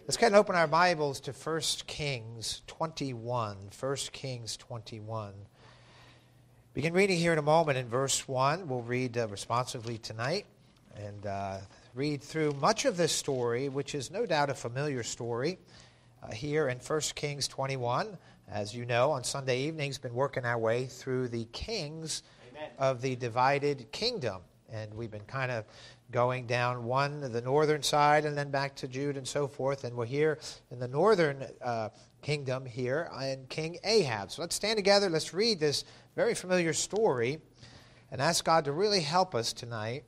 Let's go ahead and open our Bibles to 1 Kings 21. 1 Kings 21. Begin reading here in a moment in verse 1. We'll read responsively tonight and read through much of this story, which is no doubt a familiar story, here in 1 Kings 21. As you know, on Sunday evenings, been working our way through the kings of the divided kingdom. And we've been kind of going down the northern side, and then back to Jude and so forth. And we're here in the northern kingdom here in King Ahab. So let's stand together. Let's read this very familiar story and ask God to really help us tonight.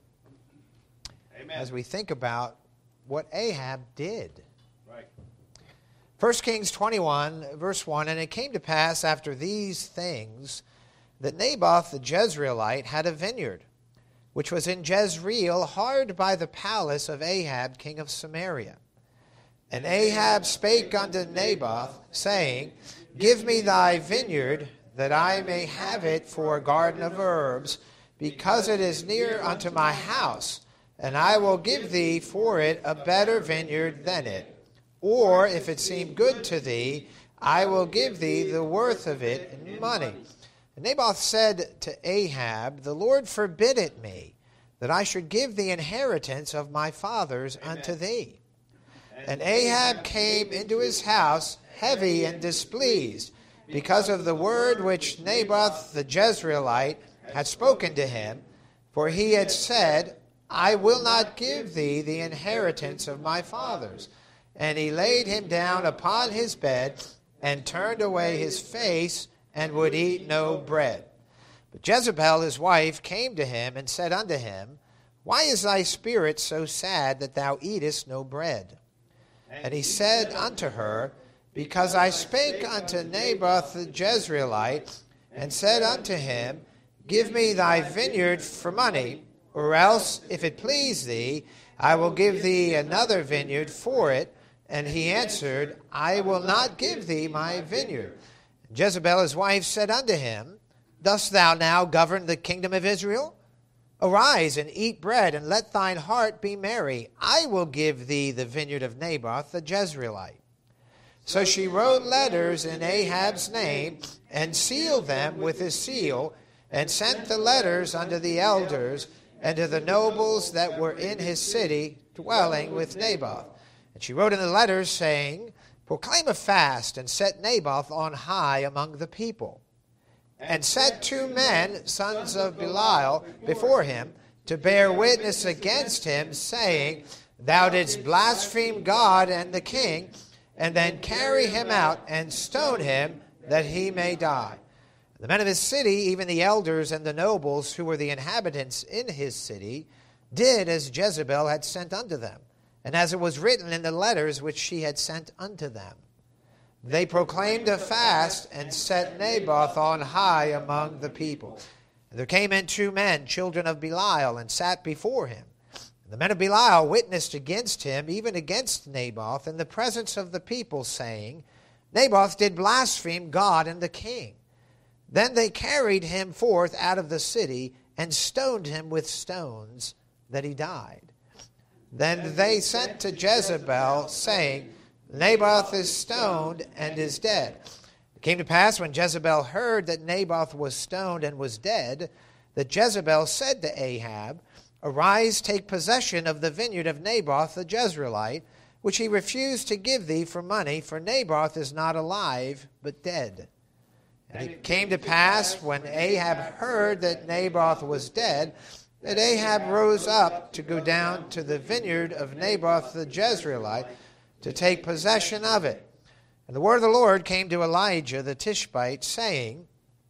Amen. As we think about what Ahab did. Right. 1 Kings 21, verse 1, And it came to pass after these things that Naboth the Jezreelite had a vineyard, which was in Jezreel, hard by the palace of Ahab, king of Samaria. And Ahab spake unto Naboth, saying, Give me thy vineyard, that I may have it for a garden of herbs, because it is near unto my house, and I will give thee for it a better vineyard than it. Or, if it seem good to thee, I will give thee the worth of it in money. And Naboth said to Ahab, The Lord forbid it me, that I should give the inheritance of my fathers unto thee. And Ahab came into his house heavy and displeased, because of the word which Naboth the Jezreelite had spoken to him. For he had said, I will not give thee the inheritance of my fathers. And he laid him down upon his bed, and turned away his face, and would eat no bread. But Jezebel his wife came to him, and said unto him, Why is thy spirit so sad that thou eatest no bread? And he said unto her, Because I spake unto Naboth the Jezreelite, and said unto him, Give me thy vineyard for money, or else, if it please thee, I will give thee another vineyard for it. And he answered, I will not give thee my vineyard. And Jezebel his wife said unto him, Dost thou now govern the kingdom of Israel? Arise and eat bread, and let thine heart be merry. I will give thee the vineyard of Naboth the Jezreelite. So she wrote letters in Ahab's name, and sealed them with his seal, and sent the letters unto the elders, and to the nobles that were in his city, dwelling with Naboth. And she wrote in the letters, saying, Proclaim a fast, and set Naboth on high among the people. And set 2 men, sons of Belial, before him, to bear witness against him, saying, Thou didst blaspheme God and the king, and then carry him out, and stone him, that he may die. The men of his city, even the elders and the nobles, who were the inhabitants in his city, did as Jezebel had sent unto them, and as it was written in the letters which she had sent unto them. They proclaimed a fast, and set Naboth on high among the people. And there came in 2 men, children of Belial, and sat before him. And the men of Belial witnessed against him, even against Naboth, in the presence of the people, saying, Naboth did blaspheme God and the king. Then they carried him forth out of the city, and stoned him with stones, that he died. Then they sent to Jezebel, saying, Naboth is stoned and is dead. It came to pass, when Jezebel heard that Naboth was stoned and was dead, that Jezebel said to Ahab, Arise, take possession of the vineyard of Naboth the Jezreelite, which he refused to give thee for money, for Naboth is not alive, but dead. And it came to pass, when Ahab heard that Naboth was dead, that Ahab rose up to go down to the vineyard of Naboth the Jezreelite, to take possession of it. And the word of the Lord came to Elijah the Tishbite, saying,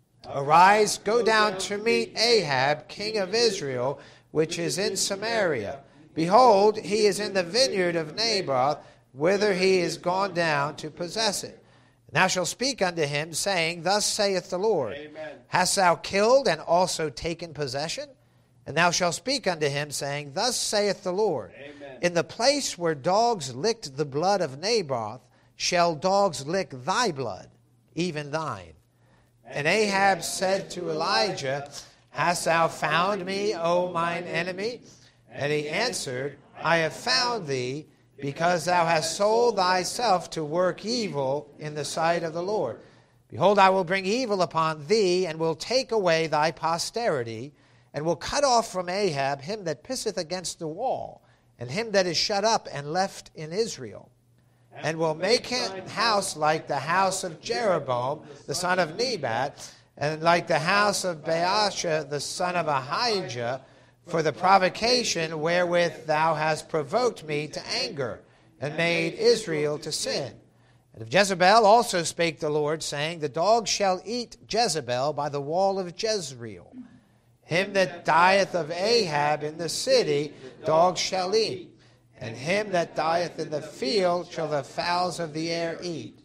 Arise, go down to meet Ahab, king of Israel, which is in Samaria. Behold, he is in the vineyard of Naboth, whither he is gone down to possess it. And thou shalt speak unto him, saying, Thus saith the Lord, Amen. Hast thou killed and also taken possession? And thou shalt speak unto him, saying, Thus saith the Lord, Amen. In the place where dogs licked the blood of Naboth, shall dogs lick thy blood, even thine. And Ahab said to Elijah, Hast thou found me, O mine enemy? And he answered, I have found thee, because thou hast sold thyself to work evil in the sight of the Lord. Behold, I will bring evil upon thee, and will take away thy posterity, and will cut off from Ahab him that pisseth against the wall, and him that is shut up and left in Israel. And will make him house like the house of Jeroboam, the son of Nebat, and like the house of Baasha, the son of Ahijah, for the provocation wherewith thou hast provoked me to anger, and made Israel to sin. And of Jezebel also spake the Lord, saying, The dogs shall eat Jezebel by the wall of Jezreel. Him that dieth of Ahab in the city, dogs shall eat. And him that dieth in the field shall the fowls of the air eat.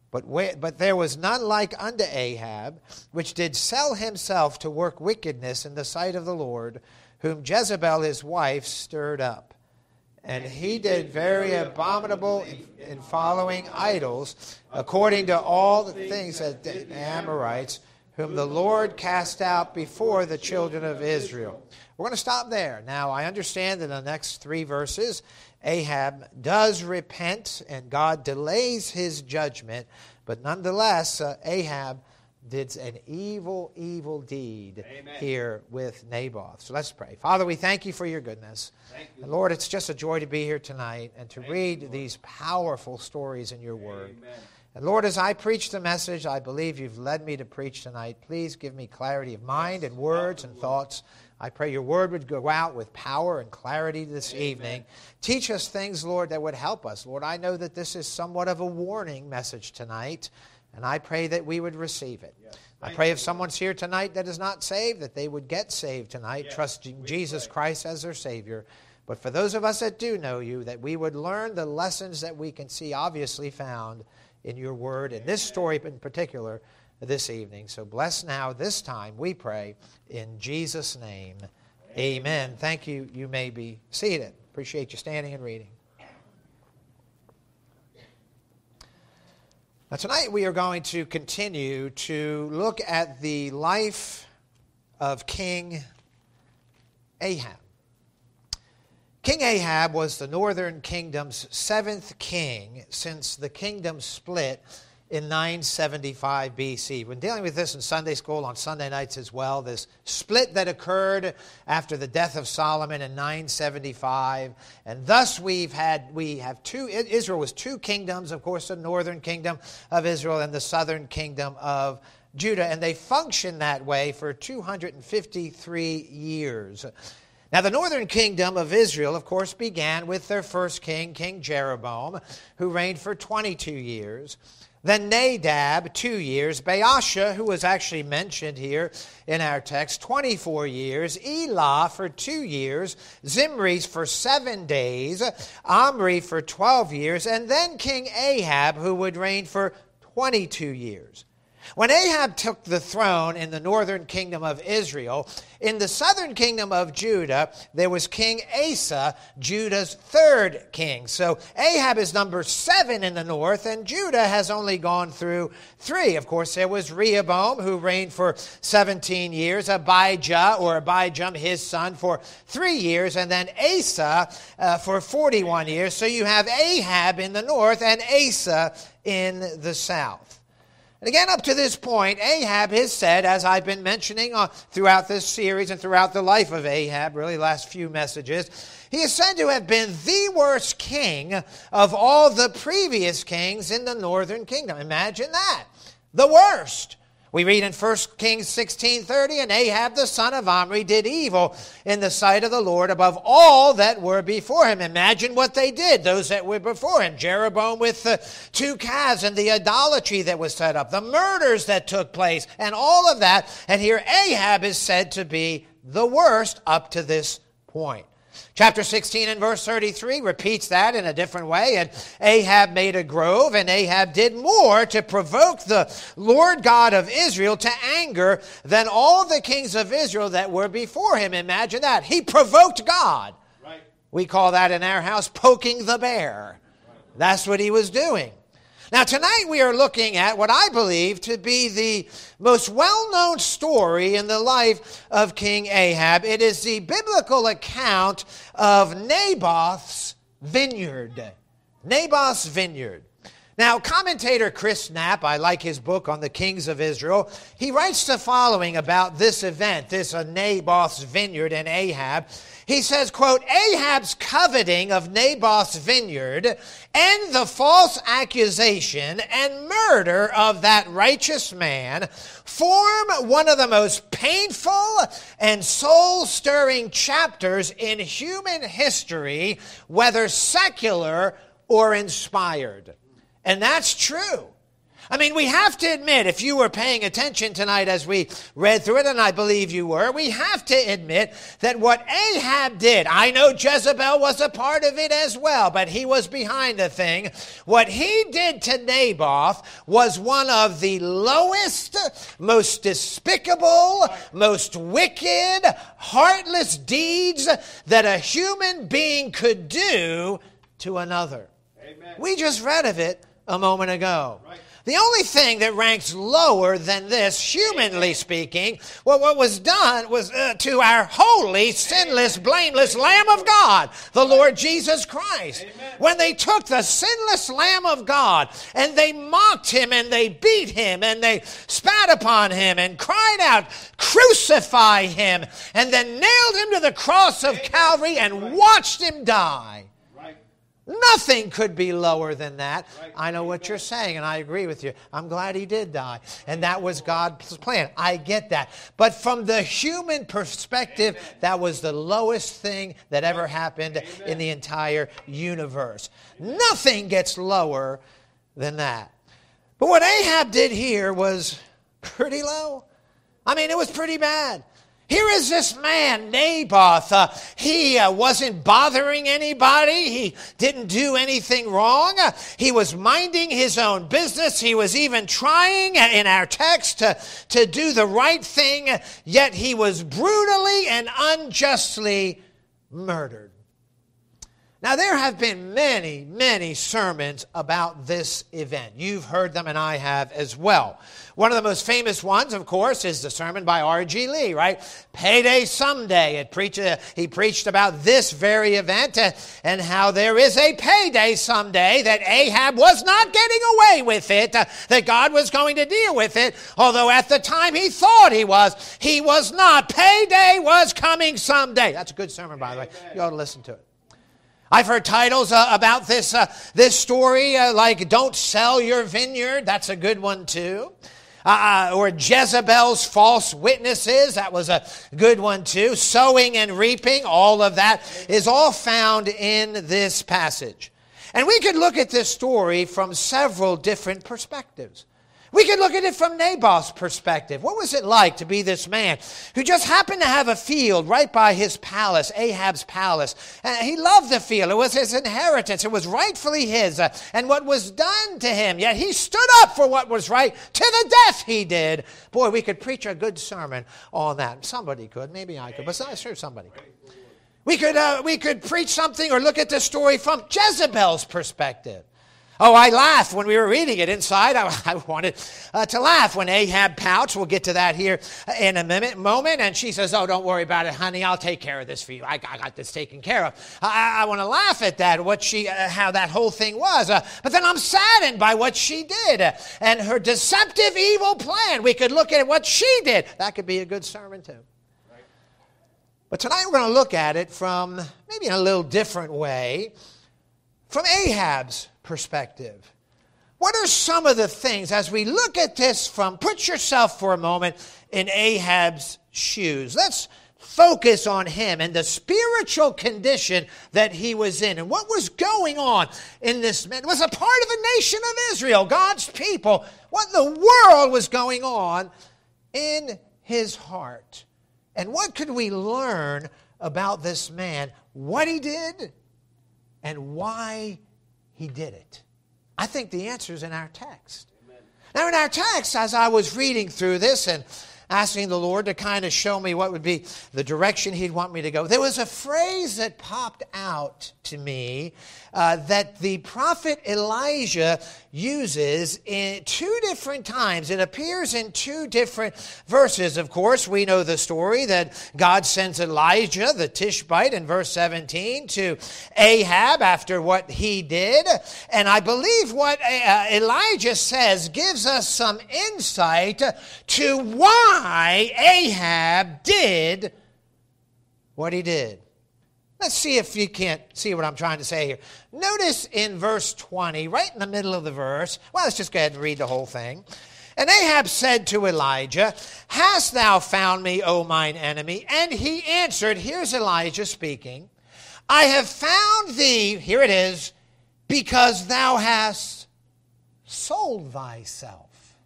But there was none like unto Ahab, which did sell himself to work wickedness in the sight of the Lord, whom Jezebel his wife stirred up. And he did very abominable in following idols, according to all the things that the Amorites, whom the Lord cast out before the children of Israel. We're going to stop there. Now, I understand in the next 3 verses, Ahab does repent and God delays his judgment, but nonetheless, Ahab did an evil deed here with Naboth. So let's pray. Father, we thank you for your goodness. And Lord, it's just a joy to be here tonight and to read these powerful stories in your word. And Lord, as I preach the message I believe you've led me to preach tonight, please give me clarity of mind and words and thoughts. I pray your word would go out with power and clarity this evening. Teach us things, Lord, that would help us. Lord, I know that this is somewhat of a warning message tonight, and I pray that we would receive it. I pray if someone's here tonight that is not saved, that they would get saved tonight, trusting Jesus Christ as their Savior. But for those of us that do know you, that we would learn the lessons that we can see obviously found in your word, and this story in particular, this evening. So bless now this time, we pray, in Jesus' name. Amen. Thank you. You may be seated. Appreciate you standing and reading. Now tonight we are going to continue to look at the life of King Ahab. King Ahab was the northern kingdom's 7th king since the kingdom split in 975 BC. We're dealing with this in Sunday school on Sunday nights as well, this split that occurred after the death of Solomon in 975. And thus Israel was 2 kingdoms, of course, the northern kingdom of Israel and the southern kingdom of Judah. And they functioned that way for 253 years. Now, the northern kingdom of Israel, of course, began with their first king, King Jeroboam, who reigned for 22 years. Then Nadab, 2 years. Baasha, who was actually mentioned here in our text, 24 years. Elah for 2 years. Zimri for 7 days. Omri for 12 years. And then King Ahab, who would reign for 22 years. When Ahab took the throne in the northern kingdom of Israel, in the southern kingdom of Judah, there was King Asa, Judah's 3rd king. So Ahab is number 7 in the north, and Judah has only gone through 3. Of course, there was Rehoboam, who reigned for 17 years, Abijam, his son, for 3 years, and then Asa for 41 years. So you have Ahab in the north and Asa in the south. And again, up to this point, Ahab has said, as I've been mentioning throughout this series and throughout the life of Ahab, really last few messages, he is said to have been the worst king of all the previous kings in the northern kingdom. Imagine that. The worst. We read in 1 Kings 16:30, and Ahab the son of Omri did evil in the sight of the Lord above all that were before him. Imagine what they did, those that were before him. Jeroboam with the 2 calves and the idolatry that was set up, the murders that took place, and all of that. And here Ahab is said to be the worst up to this point. Chapter 16 and verse 33 repeats that in a different way. And Ahab made a grove, and Ahab did more to provoke the Lord God of Israel to anger than all the kings of Israel that were before him. Imagine that. He provoked God. Right. We call that in our house poking the bear. Right. That's what he was doing. Now, tonight we are looking at what I believe to be the most well-known story in the life of King Ahab. It is the biblical account of Naboth's vineyard. Naboth's vineyard. Now, commentator Chris Knapp, I like his book on the kings of Israel, he writes the following about this event, this Naboth's vineyard and Ahab. He says, quote, Ahab's coveting of Naboth's vineyard and the false accusation and murder of that righteous man form one of the most painful and soul-stirring chapters in human history, whether secular or inspired. And that's true. I mean, we have to admit, if you were paying attention tonight as we read through it, and I believe you were, we have to admit that what Ahab did, I know Jezebel was a part of it as well, but he was behind the thing. What he did to Naboth was one of the lowest, most despicable, most wicked, heartless deeds that a human being could do to another. Amen. We just read of it a moment ago. Right. The only thing that ranks lower than this, humanly speaking, what was done was to our holy, sinless, blameless Lamb of God, the Lord Jesus Christ. Amen. When they took the sinless Lamb of God and they mocked him and they beat him and they spat upon him and cried out, crucify him, and then nailed him to the cross of Calvary and watched him die. Nothing could be lower than that. Right. I know what you're saying, and I agree with you. I'm glad he did die, and that was God's plan. I get that. But from the human perspective, Amen. That was the lowest thing that ever happened Amen. In the entire universe. Amen. Nothing gets lower than that. But what Ahab did here was pretty low. I mean, it was pretty bad. Here is this man, Naboth. He wasn't bothering anybody. He didn't do anything wrong. He was minding his own business. He was even trying, in our text, to do the right thing, yet he was brutally and unjustly murdered. Now, there have been many, many sermons about this event. You've heard them, and I have as well. One of the most famous ones, of course, is the sermon by R.G. Lee, right? Payday Someday. He preached about this very event and how there is a payday someday, that Ahab was not getting away with it, that God was going to deal with it, although at the time he thought he was not. Payday was coming someday. That's a good sermon, by the way. You ought to listen to it. I've heard titles about this story, like Don't Sell Your Vineyard. That's a good one, too. Or Jezebel's False Witnesses. That was a good one, too. Sowing and Reaping. All of that is all found in this passage. And we could look at this story from several different perspectives. We could look at it from Naboth's perspective. What was it like to be this man who just happened to have a field right by his palace, Ahab's palace? He loved the field. It was his inheritance. It was rightfully his. And what was done to him, yet he stood up for what was right to the death he did. Boy, we could preach a good sermon on that. Somebody could. Maybe I could. But I'm sure somebody could. We could preach something or look at this story from Jezebel's perspective. Oh, I laughed when we were reading it inside. I wanted to laugh when Ahab pouts. We'll get to that here in a moment. And she says, oh, don't worry about it, honey. I'll take care of this for you. I got this taken care of. I want to laugh at that, how that whole thing was. But then I'm saddened by what she did and her deceptive, evil plan. We could look at what she did. That could be a good sermon, too. Right. But tonight we're going to look at it from maybe in a little different way, from Ahab's perspective. What are some of the things, as we look at this put yourself for a moment in Ahab's shoes. Let's focus on him and the spiritual condition that he was in and what was going on in this man. It was a part of the nation of Israel, God's people. What in the world was going on in his heart? And what could we learn about this man, what he did, and why he did it? I think the answer is in our text. Amen. Now, in our text, as I was reading through this, and asking the Lord to kind of show me what would be the direction He'd want me to go, there was a phrase that popped out to me that the prophet Elijah uses in 2 different times. It appears in 2 different verses. Of course, we know the story that God sends Elijah, the Tishbite, in verse 17, to Ahab after what he did. And I believe what Elijah says gives us some insight to why Ahab did what he did. Let's see if you can't see what I'm trying to say here. Notice in verse 20, right in the middle of the verse, well, let's just go ahead and read the whole thing. And Ahab said to Elijah, "Hast thou found me, O mine enemy?" And he answered, here's Elijah speaking, "I have found thee," here it is, "because thou hast sold thyself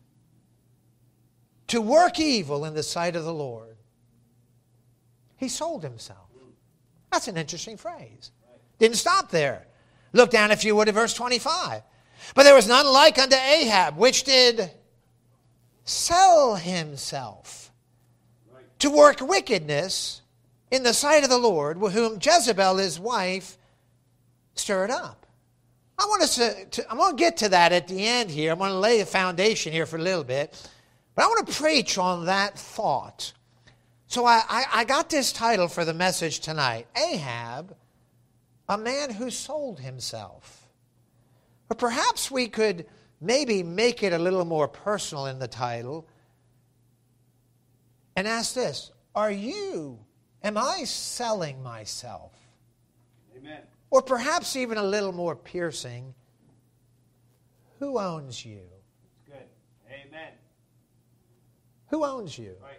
to work evil in the sight of the Lord." He sold himself. That's an interesting phrase. Didn't stop there. Look down, if you would, at verse 25. "But there was none like unto Ahab, which did sell himself to work wickedness in the sight of the Lord, whom Jezebel his wife stirred up." I want us I'm going to get to that at the end here. I'm going to lay a foundation here for a little bit. But I want to preach on that thought. So I got this title for the message tonight, Ahab, a man who sold himself. But perhaps we could maybe make it a little more personal in the title and ask this: am I selling myself? Amen. Or perhaps even a little more piercing, who owns you? Good. Amen. Who owns you? Right.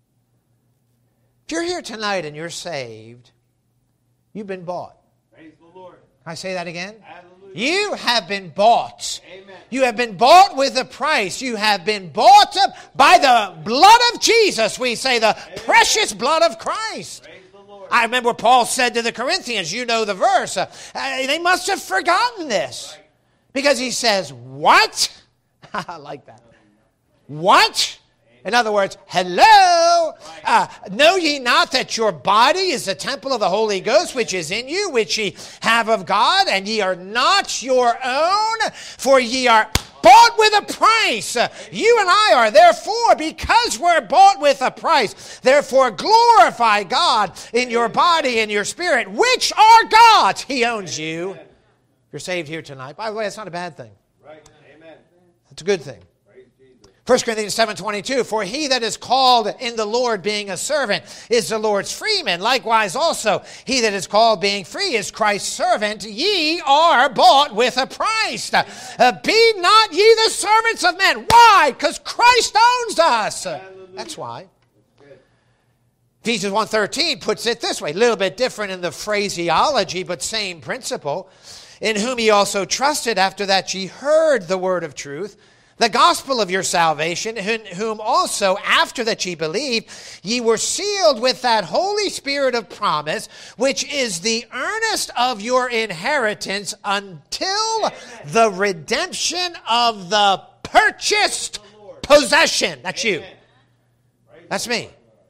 If you're here tonight and you're saved, you've been bought. Praise the Lord. Can I say that again? Hallelujah. You have been bought. Amen. You have been bought with a price. You have been bought by the blood of Jesus. We say the precious blood of Christ. Praise the Lord. I remember what Paul said to the Corinthians. You know the verse. They must have forgotten this. Right. Because he says, what? I like that. What? In other words, hello, know ye not that your body is the temple of the Holy Ghost, which is in you, which ye have of God, and ye are not your own, for ye are bought with a price. You and I are, therefore, because we're bought with a price, therefore glorify God in your body and your spirit, which are God's. He owns you. You're saved here tonight. By the way, that's not a bad thing. Right. Amen. It's a good thing. 1 1 Corinthians 7:22, "For he that is called in the Lord being a servant is the Lord's freeman. Likewise also, he that is called being free is Christ's servant. Ye are bought with a price. Be not ye the servants of men." Why? Because Christ owns us. That's why. Ephesians 1:13 puts it this way, a little bit different in the phraseology, but same principle. "In whom ye also trusted, after that ye heard the word of truth, the gospel of your salvation, in whom also, after that ye believed, ye were sealed with that Holy Spirit of promise, which is the earnest of your inheritance until the redemption of the purchased possession." That's you. That's me.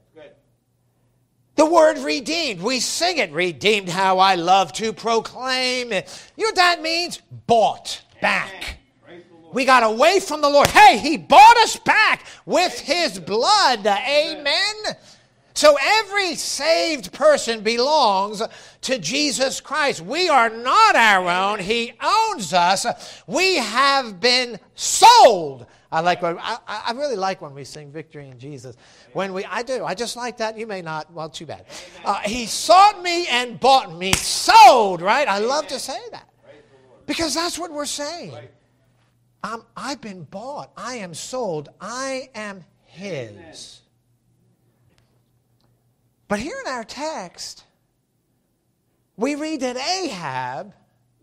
The word redeemed. We sing it, "Redeemed, how I love to proclaim it." You know what that means? Bought back. We got away from the Lord. Hey, He bought us back with His blood. Amen. So every saved person belongs to Jesus Christ. We are not our own. He owns us. We have been sold. I really like when we sing "Victory in Jesus." I do. I just like that. You may not. Well, too bad. He sought me and bought me. Sold, right? I love to say that. Because that's what we're saying. I've been bought. I am sold. I am His. Amen. But here in our text, we read that Ahab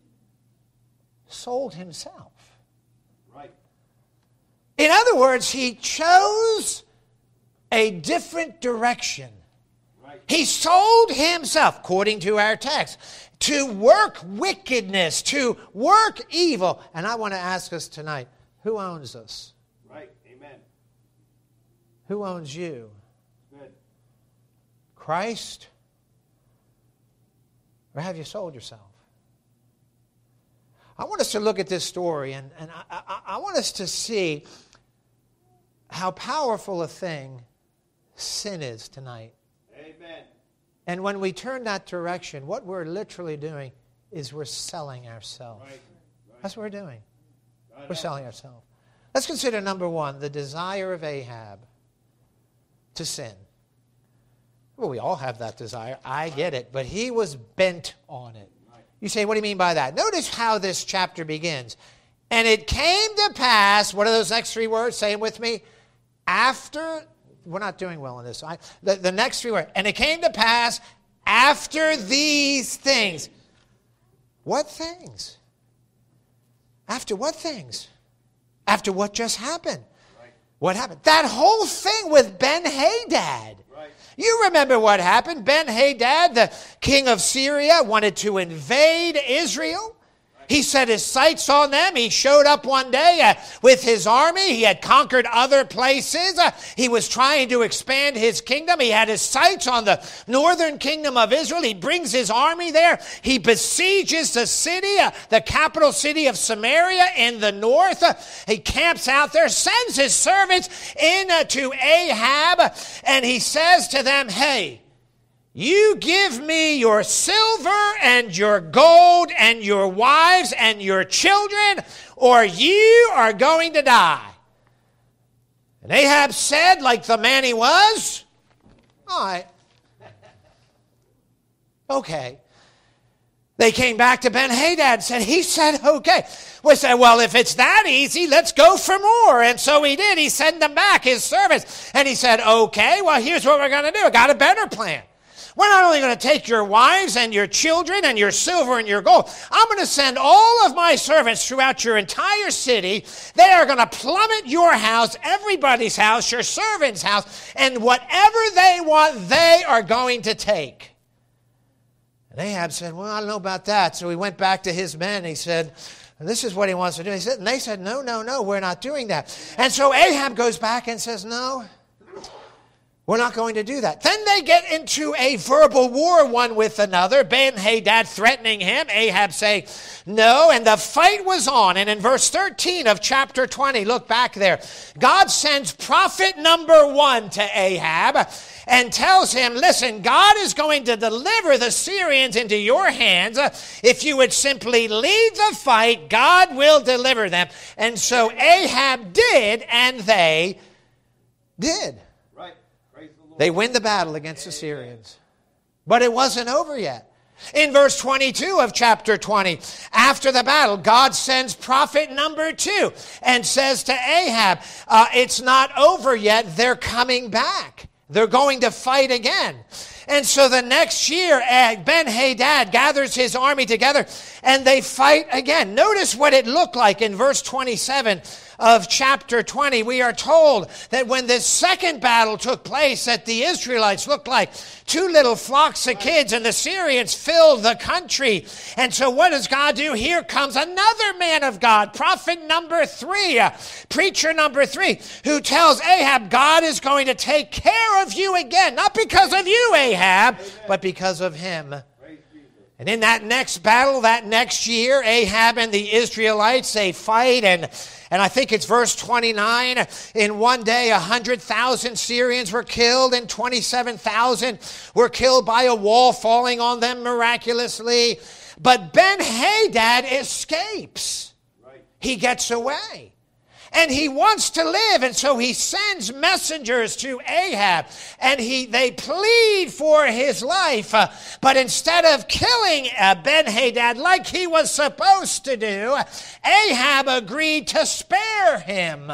sold himself. Right. In other words, he chose a different direction. Right. He sold himself, according to our text, to work wickedness, to work evil. And I want to ask us tonight, who owns us? Right. Amen. Who owns you? Good. Christ? Or have you sold yourself? I want us to look at this story, and I want us to see how powerful a thing sin is tonight. Amen. And when we turn that direction, what we're literally doing is we're selling ourselves. Right. That's what we're doing. God We're help. selling ourselves. Let's consider number one, the desire of Ahab to sin. Well, we all have that desire. I get it. But he was bent on it. You say, what do you mean by that? Notice how this chapter begins. And it came to pass, what are those next three words? Say them with me. After, we're not doing well in this. The next three words. And it came to pass after these things. What things? After what things? After what just happened? Right. What happened? That whole thing with Ben-Hadad. Right. You remember what happened. Ben-Hadad, the king of Syria, wanted to invade Israel. He set his sights on them. He showed up one day with his army. He had conquered other places. He was trying to expand his kingdom. He had his sights on the northern kingdom of Israel. He brings his army there. He besieges the city, the capital city of Samaria in the north. He camps out there, sends his servants in to Ahab, and he says to them, hey, you give me your silver and your gold and your wives and your children, or you are going to die. And Ahab said, like the man he was, all right. Okay. They came back to Ben-Hadad and said, he said, okay. We said, well, if it's that easy, let's go for more. And so he did. He sent them back, his servants. And he said, okay, well, here's what we're going to do. I got a better plan. We're not only going to take your wives and your children and your silver and your gold. I'm going to send all of my servants throughout your entire city. They are going to plummet your house, everybody's house, your servant's house, and whatever they want, they are going to take. And Ahab said, well, I don't know about that. So he went back to his men. He said, this is what he wants to do. And they said, no, we're not doing that. And so Ahab goes back and says, no, we're not going to do that. Then they get into a verbal war one with another. Ben-Hadad threatening him. Ahab saying, no. And the fight was on. And in verse 13 of chapter 20, look back there. God sends prophet number 1 to Ahab and tells him, listen, God is going to deliver the Syrians into your hands. If you would simply lead the fight, God will deliver them. And so Ahab did, and they did. They win the battle against the Syrians. But it wasn't over yet. In verse 22 of chapter 20, after the battle, God sends prophet number 2 and says to Ahab, it's not over yet. They're coming back. They're going to fight again. And so the next year, Ben-Hadad gathers his army together and they fight again. Notice what it looked like in verse 27 of chapter 20. We are told that when this second battle took place, that the Israelites looked like 2 little flocks of kids and the Syrians filled the country. And so what does God do? Here comes another man of God, prophet number 3, preacher number 3, who tells Ahab, God is going to take care of you again. Not because of you, Ahab, but because of him. And in that next battle, that next year, Ahab and the Israelites, they fight, and I think it's verse 29, in one day 100,000 Syrians were killed, and 27,000 were killed by a wall falling on them miraculously. But Ben-Hadad escapes. Right. He gets away. And he wants to live, and so he sends messengers to Ahab, and they plead for his life. But instead of killing Ben-Hadad like he was supposed to do, Ahab agreed to spare him.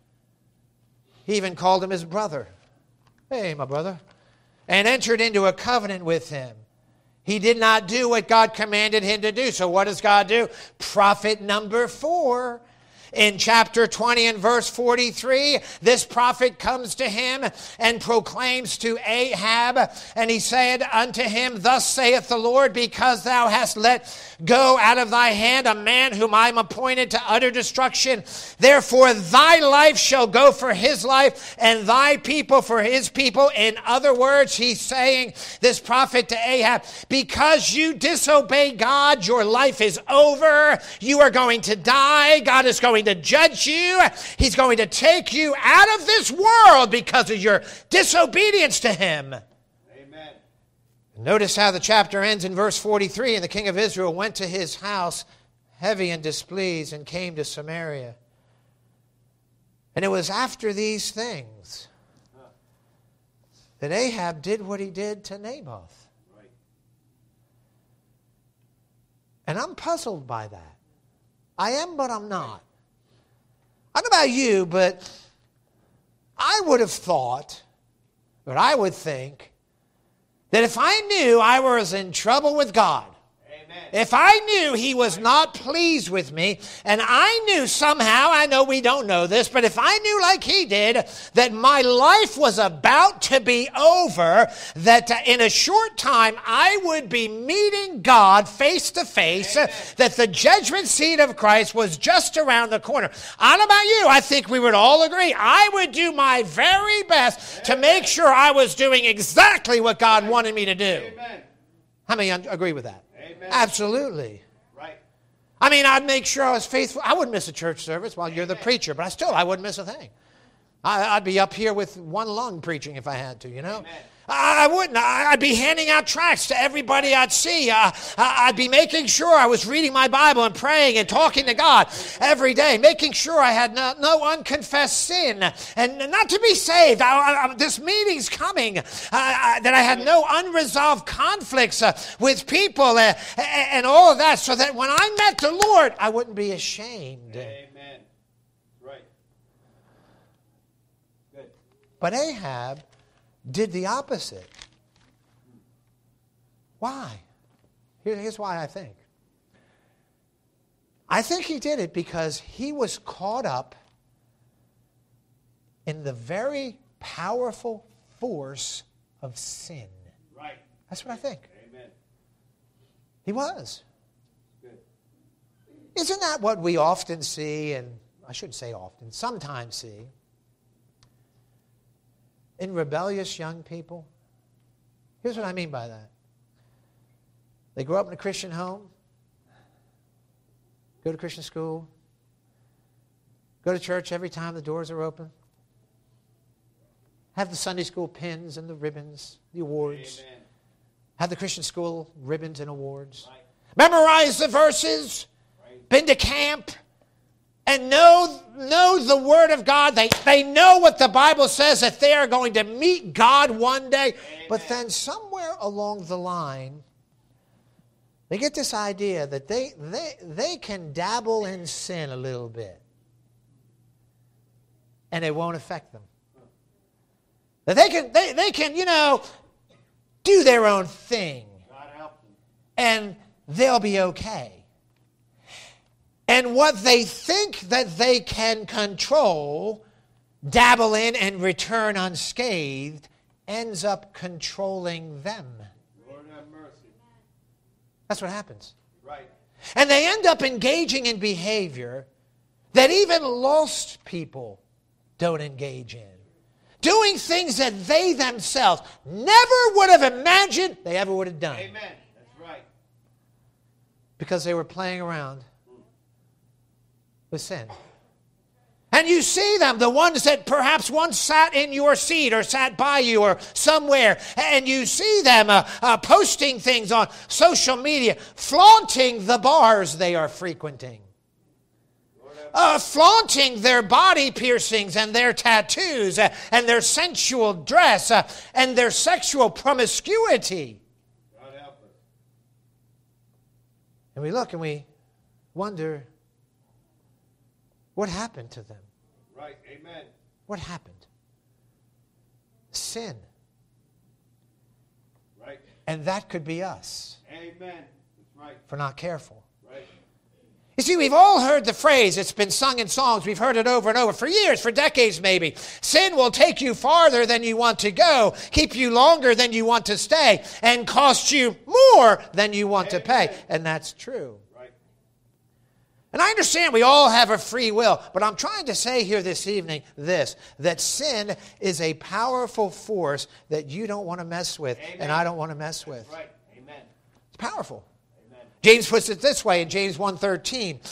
He even called him his brother. Hey, my brother. And entered into a covenant with him. He did not do what God commanded him to do. So what does God do? Prophet number 4 In chapter 20 and verse 43, this prophet comes to him and proclaims to Ahab, and he said unto him, Thus saith the Lord, because thou hast let go out of thy hand a man whom I am appointed to utter destruction, therefore thy life shall go for his life, and thy people for his people. In other words, he's saying, this prophet to Ahab, because you disobey God, your life is over. You are going to die. God is going to judge you. He's going to take you out of this world because of your disobedience to him. Amen. Notice how the chapter ends in verse 43. And the king of Israel went to his house heavy and displeased and came to Samaria. And it was after these things that Ahab did what he did to Naboth. Right. And I'm puzzled by that. I am, but I'm not. I don't know about you, but I would have thought, or I would think, that if I knew I was in trouble with God, if I knew he was not pleased with me, and I knew somehow, I know we don't know this, but if I knew like he did, that my life was about to be over, that in a short time I would be meeting God face to face, that the judgment seat of Christ was just around the corner. I don't know about you, I think we would all agree. I would do my very best to make sure I was doing exactly what God wanted me to do. Amen. How many agree with that? Amen. Absolutely. Right. I mean, I'd make sure I was faithful. I wouldn't miss a church service while you're the preacher, but I wouldn't miss a thing. I'd be up here with one lung preaching if I had to, you know. Amen. I wouldn't. I'd be handing out tracts to everybody I'd see. I'd be making sure I was reading my Bible and praying and talking to God every day, making sure I had no unconfessed sin. And not to be saved, this meeting's coming, that I had no unresolved conflicts with people and all of that, so that when I met the Lord, I wouldn't be ashamed. Amen. Right. Good. But Ahab did the opposite. Why? Here's why I think. I think he did it because he was caught up in the very powerful force of sin. Right. That's what I think. Amen. He was. Good. Isn't that what we often see, and I shouldn't say often, sometimes see, in rebellious young people? Here's what I mean by that. They grow up in a Christian home, go to Christian school, go to church every time the doors are open, have the Sunday school pins and the ribbons, the awards, Amen. have the Christian school ribbons and awards, Right. memorize the verses, Right. been to camp, and know the Word of God. They know what the Bible says, that they are going to meet God one day. Amen. But then somewhere along the line, they get this idea that they can dabble in sin a little bit, and it won't affect them. That they can do their own thing, God help them. and they'll be okay. And what they think that they can control, dabble in, and return unscathed, ends up controlling them. Lord have mercy. That's what happens. Right. And they end up engaging in behavior that even lost people don't engage in. Doing things that they themselves never would have imagined they ever would have done. Amen. That's right. Because they were playing around with sin. And you see them, the ones that perhaps once sat in your seat or sat by you or somewhere, and you see them posting things on social media, flaunting the bars they are frequenting, flaunting their body piercings and their tattoos and their sensual dress and their sexual promiscuity. God help us. And we look and we wonder, what happened to them? Right. Amen. What happened? Sin. Right. And that could be us Amen. That's right. if we're not careful. Right. You see, we've all heard the phrase. It's been sung in songs. We've heard it over and over for years, for decades maybe. Sin will take you farther than you want to go, keep you longer than you want to stay, and cost you more than you want to pay. And that's true. Right. And I understand we all have a free will, but I'm trying to say here this evening this, that sin is a powerful force that you don't want to mess with, and I don't want to mess with. That's right. Amen. It's powerful. Amen. James puts it this way in James 1:13.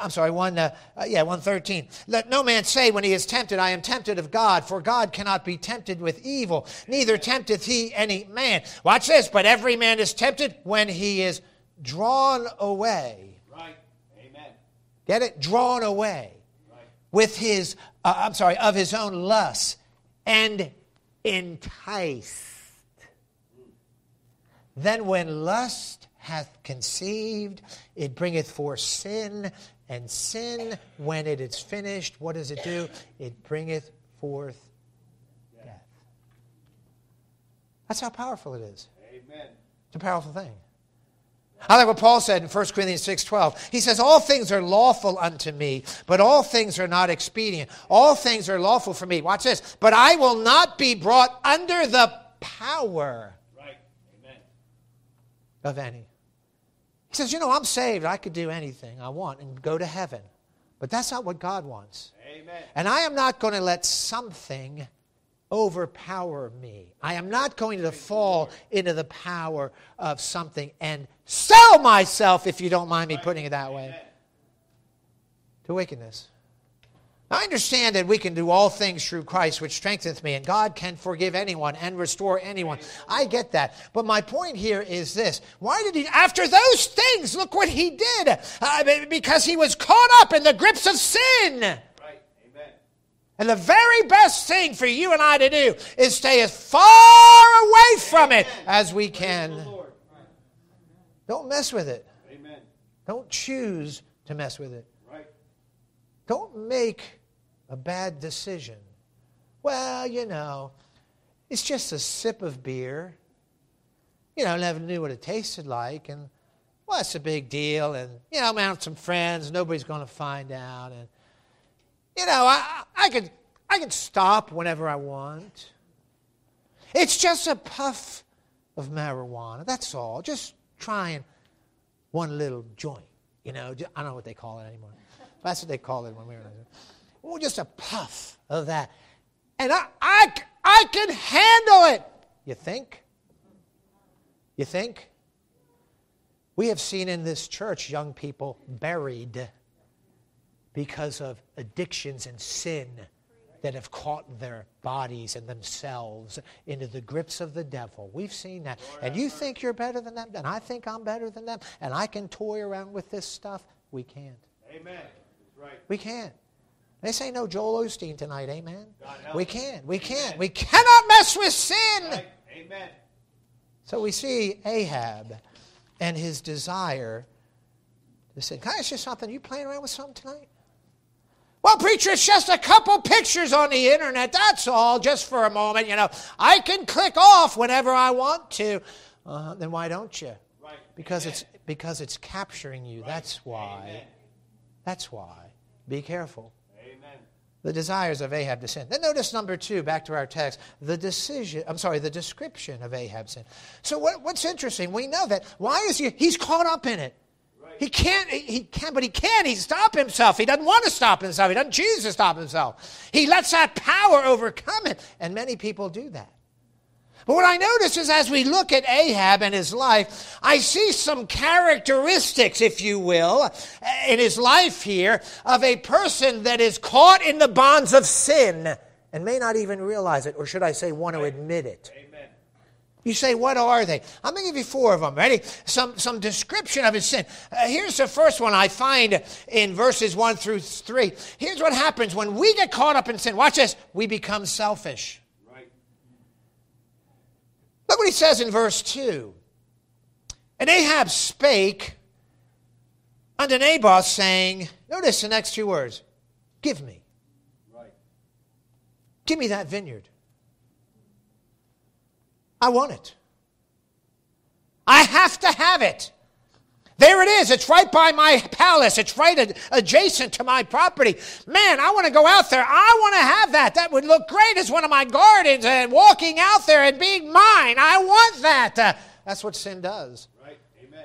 1:13. Let no man say when he is tempted, I am tempted of God, for God cannot be tempted with evil, neither tempteth he any man. Watch this, but every man is tempted when he is drawn away. Right. Amen. Get it? Drawn away Right. with his, of his own lust and enticed. Then when lust hath conceived, it bringeth forth sin, and sin, when it is finished, what does it do? It bringeth forth death. That's how powerful it is. Amen. It's a powerful thing. I like what Paul said in 1 Corinthians 6:12. He says, all things are lawful unto me, but all things are not expedient. All things are lawful for me. Watch this. But I will not be brought under the power Right. Amen. of any. He says, I'm saved. I could do anything I want and go to heaven. But that's not what God wants. Amen. And I am not going to let something overpower me. I am not going to fall into the power of something and sell myself, if you don't mind me putting it that way, to wickedness. I understand that we can do all things through Christ, which strengtheneth me, and God can forgive anyone and restore anyone. I get that. But my point here is this. Why did he, after those things, look what he did. Because he was caught up in the grips of sin. Right. Amen. And the very best thing for you and I to do is stay as far away from it as we can. Praise the Lord. Don't mess with it. Amen. Don't choose to mess with it. Right. Don't make a bad decision. Well, it's just a sip of beer. Never knew what it tasted like. And, it's a big deal. And, I'm out with some friends. Nobody's going to find out. And, I could stop whenever I want. It's just a puff of marijuana. That's all. Just trying one little joint. I don't know what they call it anymore. That's what they call it when we were there. Oh, just a puff of that. And I can handle it. You think? You think? We have seen in this church young people buried because of addictions and sin that have caught their bodies and themselves into the grips of the devil. We've seen that. And you think you're better than them, and I think I'm better than them, and I can toy around with this stuff? We can't. Amen. That's right. We can't. They say no Joel Osteen tonight, amen? God help We us. can't. We can't. Amen. We cannot mess with sin. Right. Amen. So we see Ahab and his desire to sin. Can I ask you something? You playing around with something tonight? Well, preacher, it's just a couple pictures on the internet. That's all, just for a moment. I can click off whenever I want to. Then why don't you? Right. Because Amen. it's capturing you. Right. That's why. Amen. That's why. Be careful. Amen. The desires of Ahab to sin. Then notice number 2, back to our text, the description of Ahab's sin. So what's interesting, we know that. Why is he's caught up in it. Right. He can't stop himself. He doesn't want to stop himself. He doesn't choose to stop himself. He lets that power overcome it. And many people do that. But what I notice is as we look at Ahab and his life, I see some characteristics, if you will, in his life here of a person that is caught in the bonds of sin and may not even realize it, or should I say want to admit it. Amen. You say, what are they? I'm going to give you 4 of them. Ready? Some description of his sin. Here's the first one I find in verses 1 through 3. Here's what happens when we get caught up in sin. Watch this. We become selfish. Look what he says in verse 2. And Ahab spake unto Naboth, saying, notice the next 2 words, give me. Right. Give me that vineyard. I want it. I have to have it. There it is. It's right by my palace. It's right adjacent to my property. Man, I want to go out there. I want to have that. That would look great as one of my gardens and walking out there and being mine. I want that. That's what sin does. Right. Amen.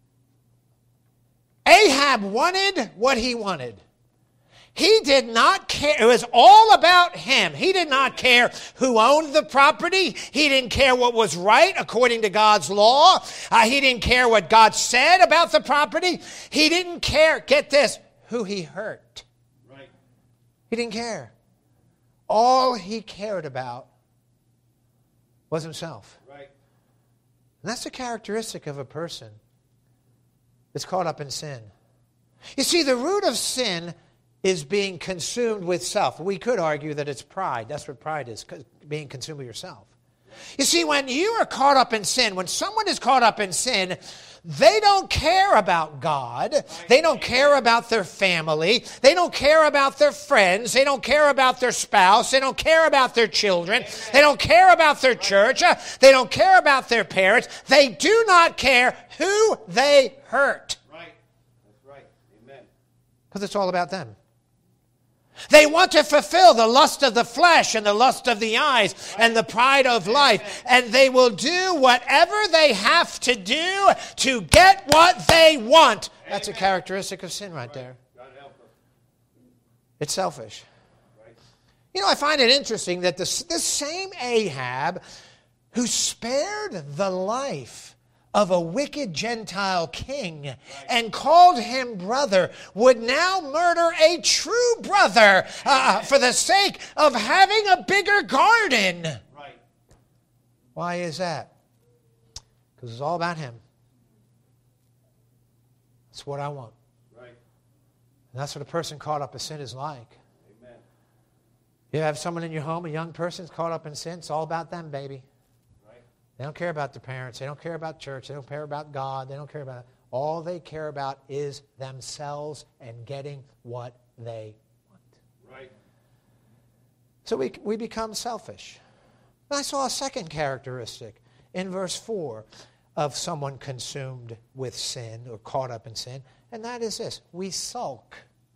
Ahab wanted what he wanted. He did not care. It was all about him. He did not care who owned the property. He didn't care what was right according to God's law. He didn't care what God said about the property. He didn't care, get this, who he hurt. Right. He didn't care. All he cared about was himself. Right. And that's a characteristic of a person that's caught up in sin. You see, the root of sin is being consumed with self. We could argue that it's pride. That's what pride is, being consumed with yourself. You see, when you are caught up in sin, when someone is caught up in sin, they don't care about God. They don't care about their family. They don't care about their friends. They don't care about their spouse. They don't care about their children. They don't care about their church. They don't care about their parents. They do not care who they hurt. Right. That's right. Amen. Because it's all about them. They want to fulfill the lust of the flesh and the lust of the eyes and the pride of life. And they will do whatever they have to do to get what they want. That's a characteristic of sin right there. God help us. It's selfish. Right. You know, I find it interesting that this same Ahab who spared the life of a wicked Gentile king and called him brother would now murder a true brother for the sake of having a bigger garden. Right. Why is that? Because it's all about him. That's what I want. Right. And that's what a person caught up in sin is like. Amen. You have someone in your home, a young person caught up in sin, it's all about them, baby. They don't care about their parents. They don't care about church. They don't care about God. They don't care about it. All they care about is themselves and getting what they want. Right. So we become selfish. And I saw a second characteristic in verse 4 of someone consumed with sin or caught up in sin, and that is this. We sulk.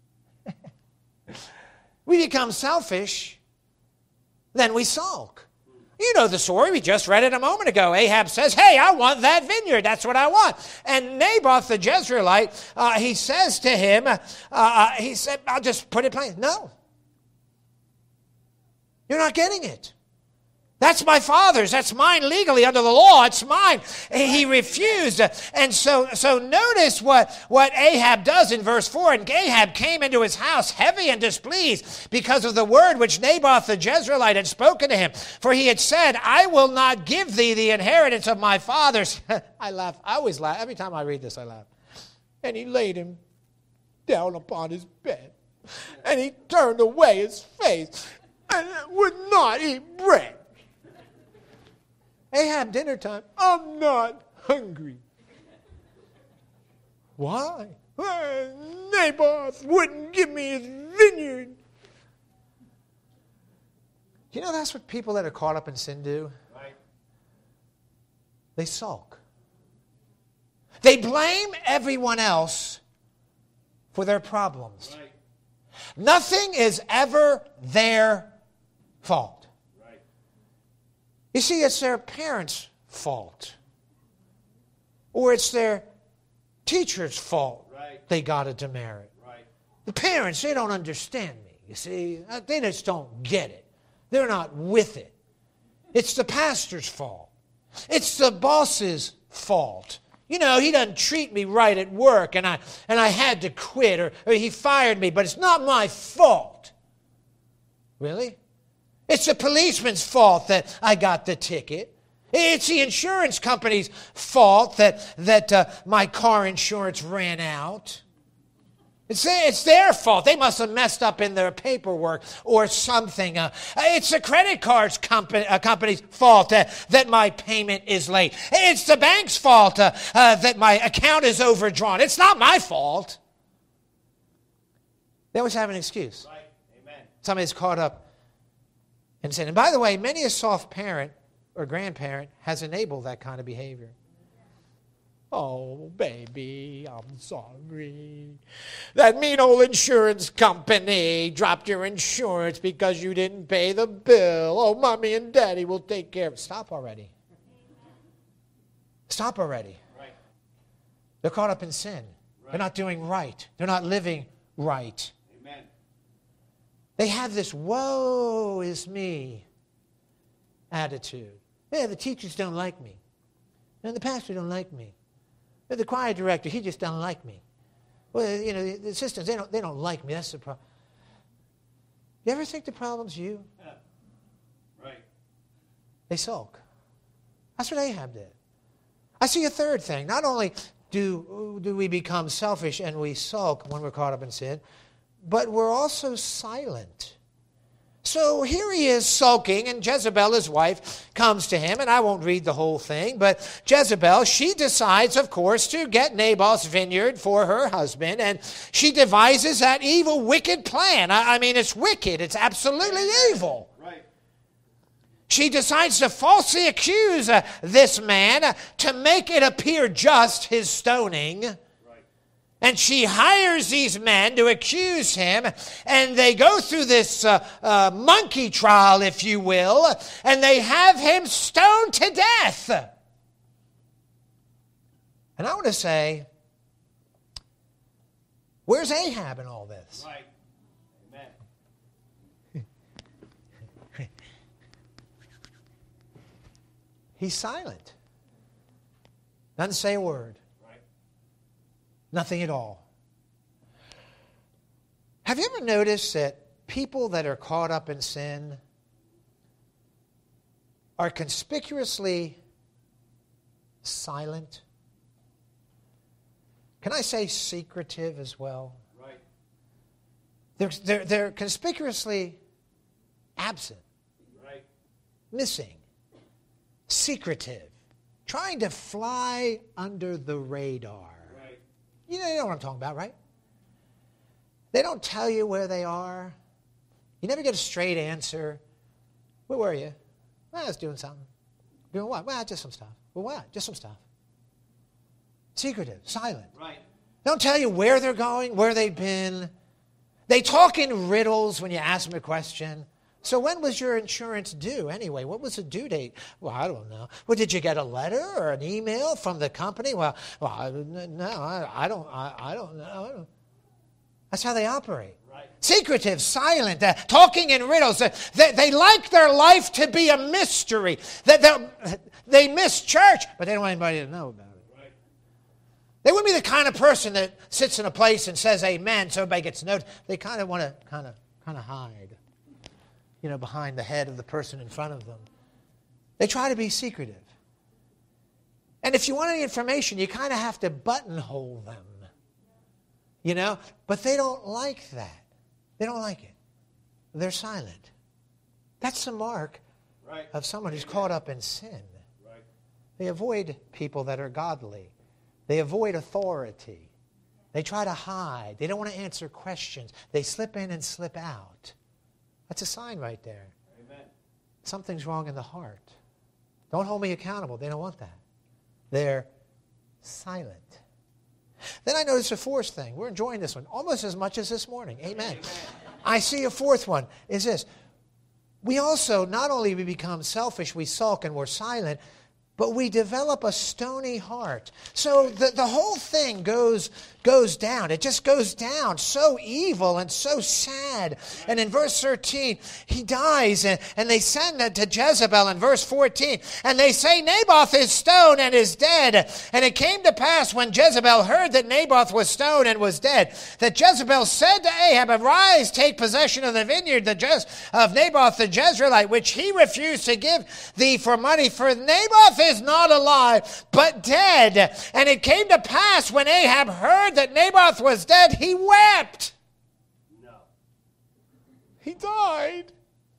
We become selfish, then we sulk. You know the story. We just read it a moment ago. Ahab says, hey, I want that vineyard. That's what I want. And Naboth the Jezreelite, he says to him, he said, I'll just put it plain. No. You're not getting it. That's my father's. That's mine legally under the law. It's mine. He refused. And so notice what Ahab does in verse 4. And Ahab came into his house heavy and displeased because of the word which Naboth the Jezreelite had spoken to him. For he had said, I will not give thee the inheritance of my fathers. I laugh. I always laugh. Every time I read this, I laugh. And he laid him down upon his bed. And he turned away his face and would not eat bread. Ahab, dinner time. I'm not hungry. Why? Naboth wouldn't give me his vineyard. You know that's what people that are caught up in sin do? Right. They sulk. They blame everyone else for their problems. Right. Nothing is ever their fault. You see, it's their parents' fault. Or it's their teacher's fault. Right. They got a demerit. Right. The parents, they don't understand me, you see. They just don't get it. They're not with it. It's the pastor's fault. It's the boss's fault. You know, he doesn't treat me right at work and I had to quit or he fired me, but it's not my fault. Really? It's the policeman's fault that I got the ticket. It's the insurance company's fault that my car insurance ran out. It's their fault. They must have messed up in their paperwork or something. It's the credit cards company's fault that my payment is late. It's the bank's fault that my account is overdrawn. It's not my fault. They always have an excuse. Right. Amen. Somebody's caught up in sin. And by the way, many a soft parent or grandparent has enabled that kind of behavior. Oh, baby, I'm sorry. That mean old insurance company dropped your insurance because you didn't pay the bill. Oh, Mommy and Daddy will take care of it. Stop already. Stop already. Right. They're caught up in sin. Right. They're not doing right. They're not living right. Amen. They have this woe is me attitude. Yeah, the teachers don't like me. And the pastor don't like me. The choir director, he just doesn't like me. Well, you know, the assistants, they don't like me. That's the problem. You ever think the problem's you? Right. They sulk. That's what Ahab did. I see a third thing. Not only do we become selfish and we sulk when we're caught up in sin, but we're also silent. So here he is sulking, and Jezebel, his wife, comes to him, and I won't read the whole thing, but Jezebel, she decides, of course, to get Naboth's vineyard for her husband, and she devises that evil, wicked plan. I mean, it's wicked. It's absolutely evil. Right. She decides to falsely accuse this man to make it appear just, his stoning. And she hires these men to accuse him, and they go through this monkey trial, if you will, and they have him stoned to death. And I want to say, where's Ahab in all this? Right. Amen. He's silent. Doesn't say a word. Nothing at all. Have you ever noticed that people that are caught up in sin are conspicuously silent? Can I say secretive as well? Right. They're conspicuously absent, Right. missing, secretive, trying to fly under the radar. You know what I'm talking about, right? They don't tell you where they are. You never get a straight answer. Where were you? Well, I was doing something. Doing what? Well, just some stuff. Well, what? Just some stuff. Secretive, silent. Right. Don't tell you where they're going, where they've been. They talk in riddles when you ask them a question. So when was your insurance due anyway? What was the due date? Well, I don't know. Well, did you get a letter or an email from the company? Well, no, I don't know. That's how they operate. Right. Secretive, silent, talking in riddles. They like their life to be a mystery. They miss church, but they don't want anybody to know about it. Right. They wouldn't be the kind of person that sits in a place and says amen so everybody gets noticed. They kind of want to kind of hide, behind the head of the person in front of them. They try to be secretive. And if you want any information, you kind of have to buttonhole them. But they don't like that. They don't like it. They're silent. That's the mark of someone who's caught up in sin. Right. They avoid people that are godly. They avoid authority. They try to hide. They don't want to answer questions. They slip in and slip out. That's a sign right there. Amen. Something's wrong in the heart. Don't hold me accountable. They don't want that. They're silent. Then I noticed a fourth thing. We're enjoying this one almost as much as this morning. Amen. Amen. I see a fourth one is this. We also, not only we become selfish, we sulk and we're silent, but we develop a stony heart. So the whole thing goes down. It just goes down. So evil and so sad. And in verse 13, he dies, and they send it to Jezebel in verse 14. And they say, Naboth is stoned and is dead. And it came to pass when Jezebel heard that Naboth was stoned and was dead, that Jezebel said to Ahab, Arise, take possession of the vineyard of Naboth the Jezreelite, which he refused to give thee for money. For Naboth is not alive, but dead. And it came to pass when Ahab heard that Naboth was dead, he wept. No. He died.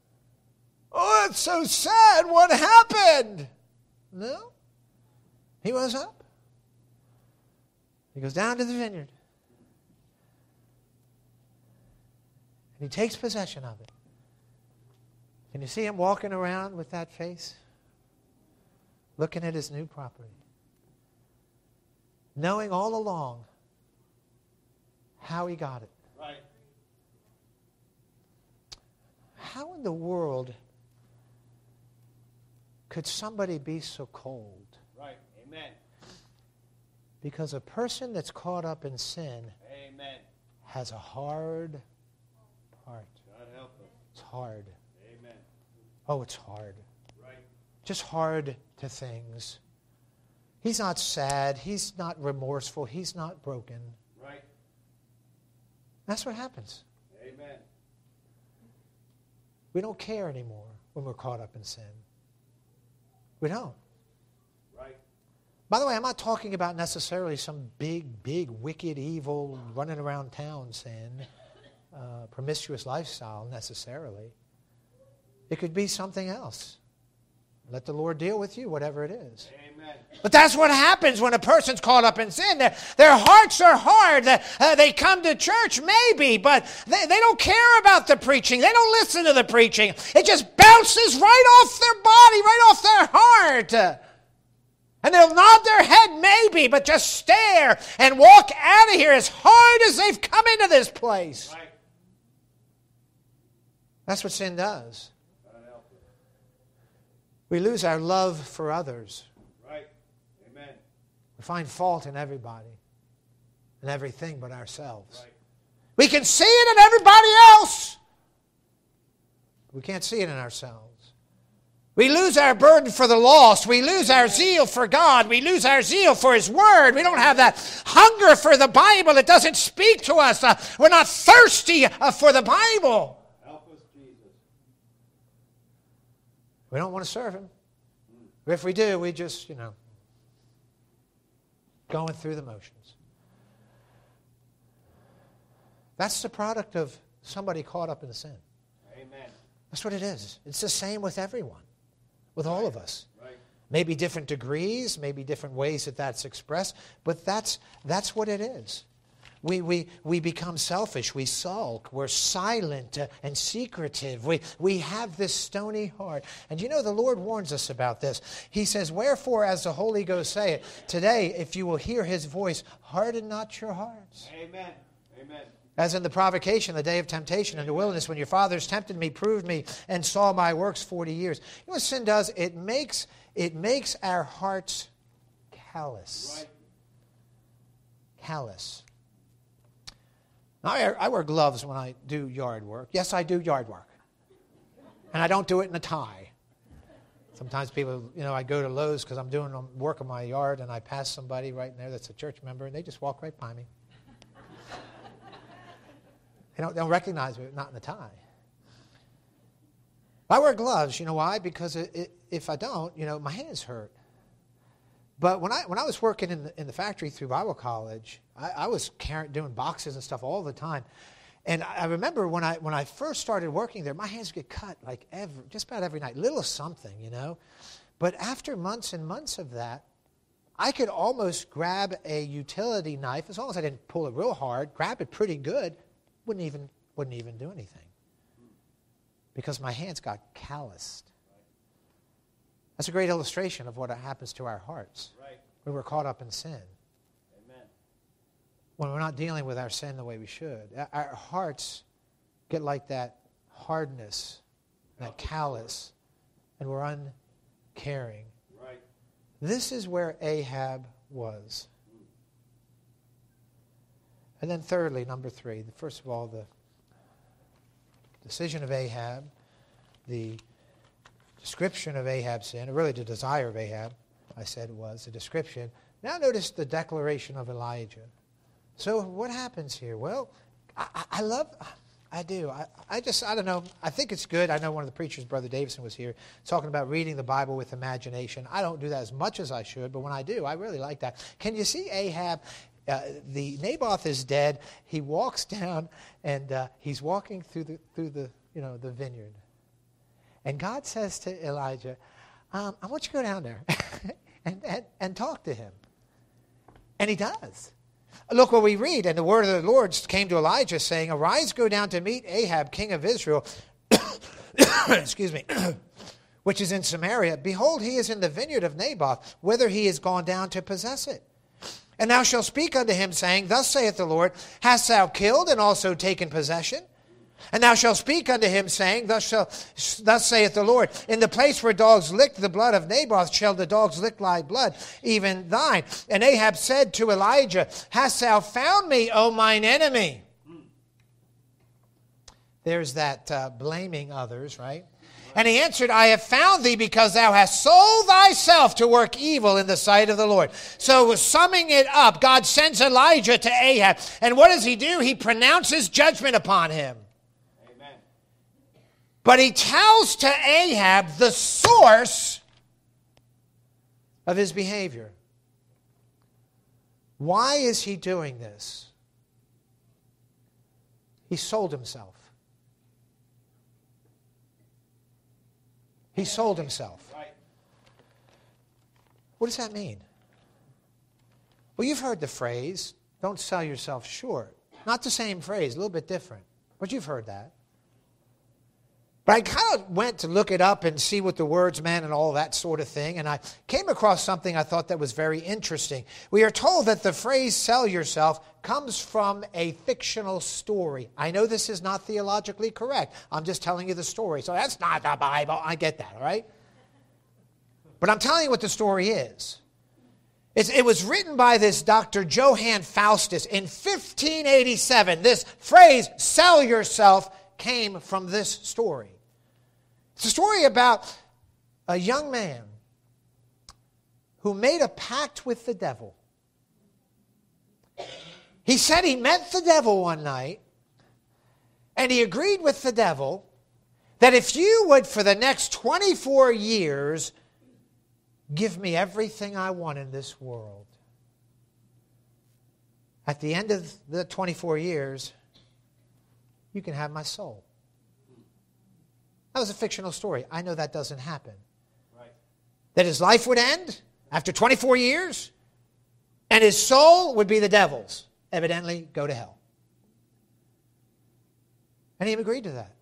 Oh, that's so sad. What happened? No. He rose up. He goes down to the vineyard. And he takes possession of it. Can you see him walking around with that face? Looking at his new property. knowing all along how he got it. Right. How in the world could somebody be so cold? Right. Amen. Because a person that's caught up in sin Amen. has a hard heart. God help us. It's hard. Amen. Oh, it's hard. Right. Just hard to things. He's not sad. He's not remorseful. He's not broken. Right. That's what happens. Amen. We don't care anymore when we're caught up in sin. We don't. Right. By the way, I'm not talking about necessarily some big, wicked, evil, running around town sin, promiscuous lifestyle necessarily. It could be something else. Let the Lord deal with you, whatever it is. Amen. But that's what happens when a person's caught up in sin. Their hearts are hard. They come to church, maybe, but they don't care about the preaching. They don't listen to the preaching. It just bounces right off their body, right off their heart. And they'll nod their head, maybe, but just stare and walk out of here as hard as they've come into this place. Right. That's what sin does. God help us. We lose our love for others. Right. Amen. We find fault in everybody and everything but ourselves. Right. We can see it in everybody else. We can't see it in ourselves. We lose our burden for the lost. We lose our zeal for God. We lose our zeal for His Word. We don't have that hunger for the Bible. It doesn't speak to us. We're not thirsty for the Bible. Help us, Jesus. We don't want to serve Him. If we do, we just, going through the motions. That's the product of somebody caught up in sin. Amen. That's what it is. It's the same with everyone, with all of us. Right. Maybe different degrees, maybe different ways that that's expressed, but that's what it is. We become selfish. We sulk. We're silent and secretive. We have this stony heart. And the Lord warns us about this. He says, "Wherefore, as the Holy Ghost saith, today, if you will hear His voice, harden not your hearts." Amen. Amen. As in the provocation, the day of temptation in the wilderness, when your fathers tempted me, proved me, and saw my works 40 years. You know what sin does? It makes our hearts callous. Right. Callous. Now, I wear gloves when I do yard work. Yes, I do yard work. And I don't do it in a tie. Sometimes people, I go to Lowe's because I'm doing work in my yard, and I pass somebody right in there that's a church member, and they just walk right by me. They don't recognize me, not in the tie. I wear gloves. You know why? Because if I don't, my hands hurt. But when I was working in the factory through Bible college, I was doing boxes and stuff all the time. And I remember when I first started working there, my hands would get cut just about every night, little something, But after months and months of that, I could almost grab a utility knife, as long as I didn't pull it real hard, grab it pretty good, wouldn't even do anything. Because my hands got calloused. That's a great illustration of what happens to our hearts. Right. When we're caught up in sin. Amen. When we're not dealing with our sin the way we should. Our hearts get like that hardness, that callous, and we're uncaring. Right. This is where Ahab was. And then thirdly, number 3, first of all, the decision of Ahab, the description of Ahab's sin, or really the desire of Ahab, I said it was, the description. Now notice the declaration of Elijah. So what happens here? Well, I don't know. I think it's good. I know one of the preachers, Brother Davison, was here talking about reading the Bible with imagination. I don't do that as much as I should, but when I do, I really like that. Can you see Ahab? The Naboth is dead. He walks down, and he's walking through the vineyard. And God says to Elijah, I want you to go down there and talk to him. And he does. Look what we read. And the word of the Lord came to Elijah, saying, "Arise, go down to meet Ahab, king of Israel," excuse me, "which is in Samaria. Behold, he is in the vineyard of Naboth, whither he is gone down to possess it. And thou shalt speak unto him, saying, Thus saith the Lord, Hast thou killed and also taken possession? And thou shalt speak unto him, saying, Thus saith the Lord, In the place where dogs licked the blood of Naboth shall the dogs lick thy blood, even thine. And Ahab said to Elijah, Hast thou found me, O mine enemy? There's that blaming others, right? And he answered, I have found thee because thou hast sold thyself to work evil in the sight of the Lord. So summing it up, God sends Elijah to Ahab. And what does he do? He pronounces judgment upon him. Amen. But he tells to Ahab the source of his behavior. Why is he doing this? He sold himself. He sold himself. Right. What does that mean? Well, you've heard the phrase, don't sell yourself short. Not the same phrase, a little bit different. But you've heard that. But I kind of went to look it up and see what the words meant and all that sort of thing. And I came across something I thought that was very interesting. We are told that the phrase sell yourself comes from a fictional story. I know this is not theologically correct. I'm just telling you the story. So that's not the Bible. I get that, all right? But I'm telling you what the story is. It was written by this Dr. Johann Faustus in 1587. This phrase, sell yourself, came from this story. It's a story about a young man who made a pact with the devil. He said he met the devil one night, and he agreed with the devil that if you would, for the next 24 years, give me everything I want in this world, at the end of the 24 years, you can have my soul. That was a fictional story. I know that doesn't happen. Right. That his life would end after 24 years, and his soul would be the devil's. Evidently, go to hell. And he agreed to that.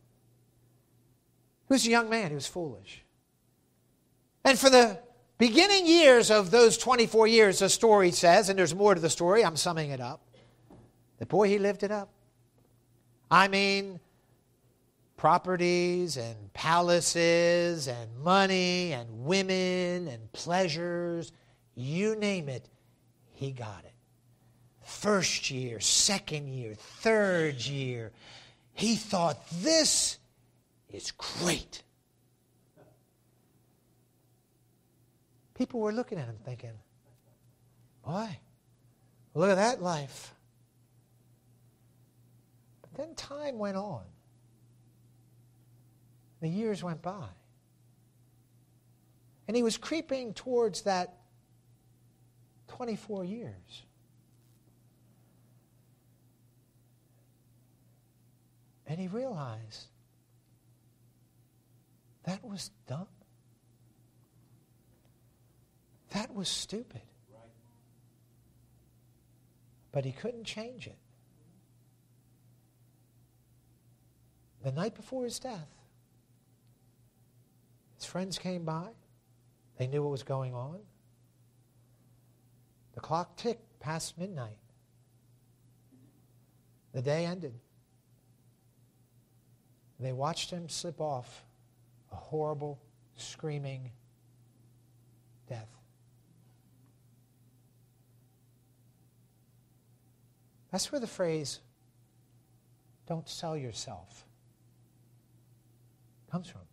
He was a young man. He was foolish. And for the beginning years of those 24 years, the story says, and there's more to the story, I'm summing it up, that boy, he lived it up. I mean, properties and palaces and money and women and pleasures, you name it, he got it. First year, second year, third year, he thought, this is great. People were looking at him thinking, boy, look at that life. But then time went on. The years went by. And he was creeping towards that 24 years. And he realized that was dumb. That was stupid. Right. But he couldn't change it. The night before his death, his friends came by. They knew what was going on. The clock ticked past midnight. The day ended. They watched him slip off a horrible, screaming death. That's where the phrase, don't sell yourself, comes from.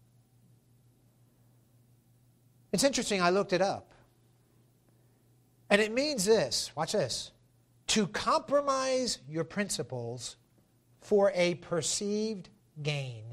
It's interesting, I looked it up. And it means this, watch this, to compromise your principles for a perceived gain.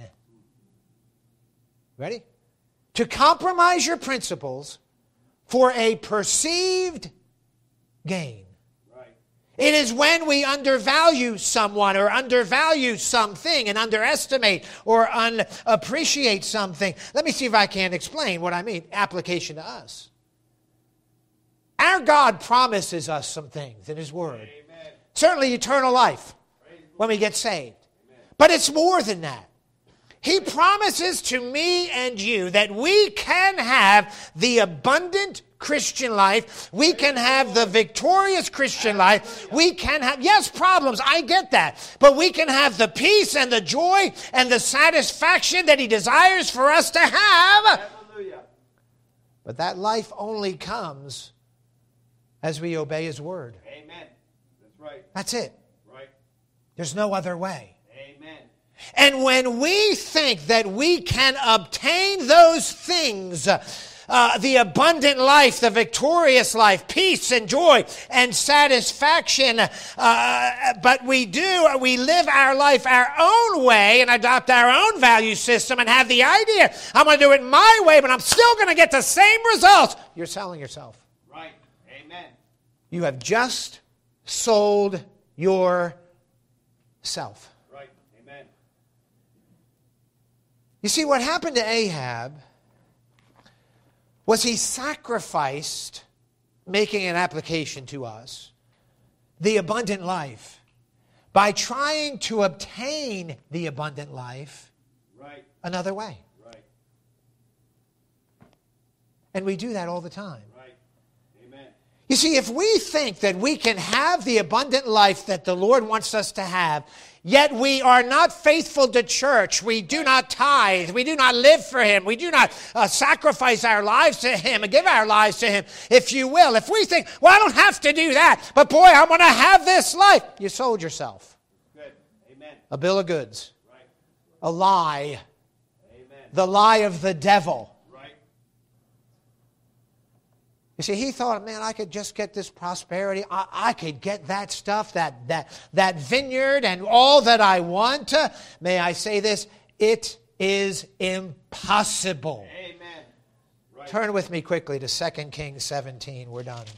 Ready? To compromise your principles for a perceived gain. Right. It is when we undervalue someone or undervalue something and underestimate or unappreciate something. Let me see if I can explain what I mean. Application to us. Our God promises us some things in His Word. Certainly eternal life when we get saved. But it's more than that. He promises to me and you that we can have the abundant Christian life. We can have the victorious Christian life. We can have, yes, problems, I get that. But we can have the peace and the joy and the satisfaction that He desires for us to have. Hallelujah. But that life only comes as we obey His word. Amen. That's right. That's it. Right. There's no other way. Amen. And when we think that we can obtain those things, the abundant life, the victorious life, peace and joy and satisfaction, but we live our life our own way and adopt our own value system and have the idea, I'm going to do it my way, but I'm still going to get the same results. You're selling yourself. Right. Amen. You have just sold yourself. Right. Amen. You see, what happened to Ahab was he sacrificed, making an application to us, the abundant life by trying to obtain the abundant life Right. another way. Right. And we do that all the time. Right. Amen. You see, if we think that we can have the abundant life that the Lord wants us to have, yet we are not faithful to church, we do not tithe, we do not live for Him, we do not sacrifice our lives to Him and give our lives to Him, if you will. If we think, well, I don't have to do that, but boy, I'm going to have this life. You sold yourself. Good. Amen. A bill of goods. Right. A lie. Amen. The lie of the devil. Right. You see, he thought, man, I could just get this prosperity. I could get that stuff, that vineyard and all that I want. May I say this? It is impossible. Amen. Right. Turn with me quickly to 2 Kings 17. We're done.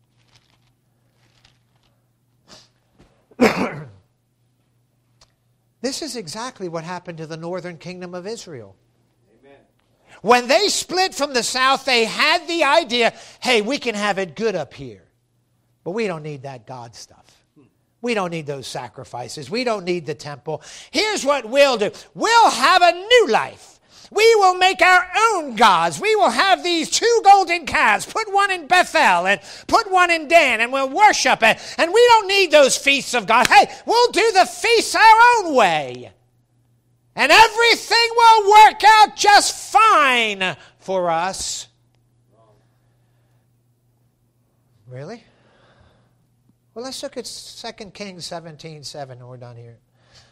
This is exactly what happened to the northern kingdom of Israel. When they split from the south, they had the idea, hey, we can have it good up here. But we don't need that God stuff. We don't need those sacrifices. We don't need the temple. Here's what we'll do. We'll have a new life. We will make our own gods. We will have these 2 golden calves. Put one in Bethel and put one in Dan, and we'll worship it. And we don't need those feasts of God. Hey, we'll do the feasts our own way. And everything will work out just fine for us. Really? Well, let's look at 2 Kings 17:7, and we're done here.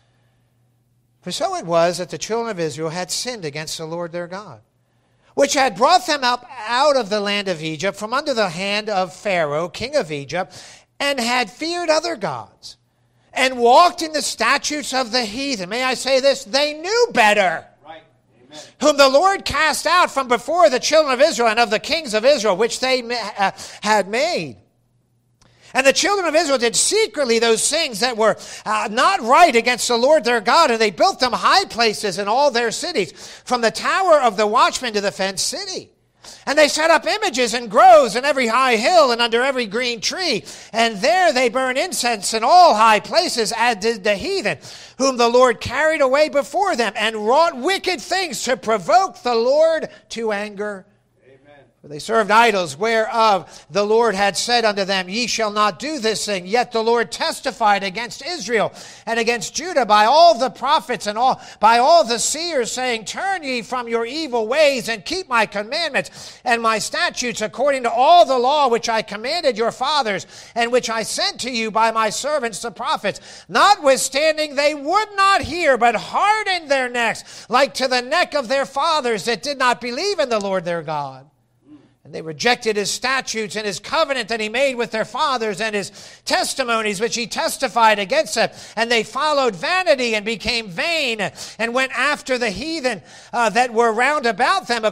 For so it was that the children of Israel had sinned against the Lord their God, which had brought them up out of the land of Egypt from under the hand of Pharaoh, king of Egypt, and had feared other gods, and walked in the statutes of the heathen. May I say this? They knew better. Right. Amen. Whom the Lord cast out from before the children of Israel and of the kings of Israel, which they had made. And the children of Israel did secretly those things that were not right against the Lord their God, and they built them high places in all their cities, from the tower of the watchman to the fenced city. And they set up images and groves in every high hill and under every green tree. And there they burn incense in all high places, as did the heathen, whom the Lord carried away before them, and wrought wicked things to provoke the Lord to anger. For they served idols, whereof the Lord had said unto them, Ye shall not do this thing. Yet the Lord testified against Israel and against Judah by all the prophets and by all the seers, saying, Turn ye from your evil ways, and keep my commandments and my statutes, according to all the law which I commanded your fathers, and which I sent to you by my servants the prophets. Notwithstanding, they would not hear, but hardened their necks, like to the neck of their fathers that did not believe in the Lord their God. And they rejected his statutes and his covenant that he made with their fathers, and his testimonies which he testified against them. And they followed vanity and became vain, and went after the heathen that were round about them,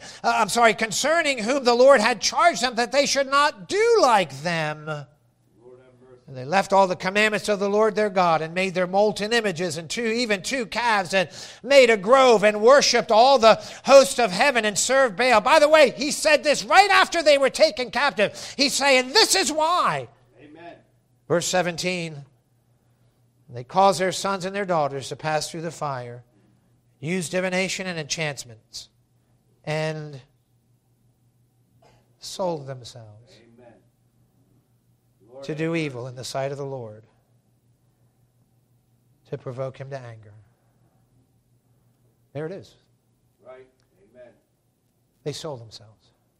concerning whom the Lord had charged them that they should not do like them. And they left all the commandments of the Lord their God, and made their molten images, and even two calves, and made a grove, and worshipped all the host of heaven, and served Baal. By the way, he said this right after they were taken captive. He's saying, this is why. Amen. Verse 17, they caused their sons and their daughters to pass through the fire, used divination and enchantments, and sold themselves Amen. Lord, to do evil in the sight of the Lord, to provoke him to anger. There it is. Right. Amen. They sold themselves.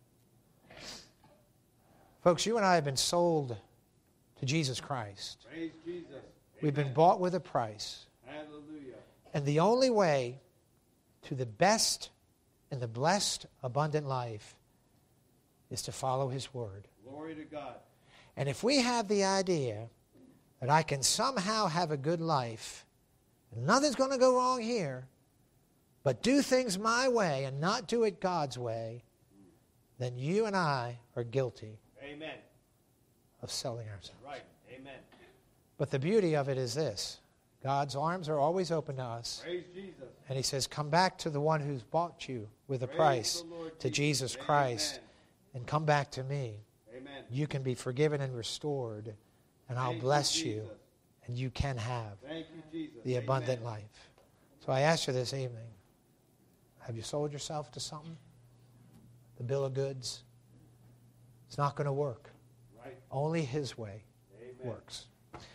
Folks, you and I have been sold to Jesus Christ. Praise Jesus. We've been Amen. bought with a price. Hallelujah. And the only way to the best and the blessed, abundant life is to follow his word. Glory to God. And if we have the idea that I can somehow have a good life, and nothing's going to go wrong here, but do things my way and not do it God's way, then you and I are guilty Amen. of selling ourselves. Right. Amen. But the beauty of it is this. God's arms are always open to us. Praise Jesus. And he says, come back to the one who's bought you with a Praise price, the Lord to Jesus Amen. Christ, and come back to me. Amen. You can be forgiven and restored, and I'll Thank bless you, you, Jesus. and you can have Thank you, Jesus. the Amen. abundant life. So I ask you this evening, have you sold yourself to something? The bill of goods? It's not going to work. Right. Only his way Amen. works.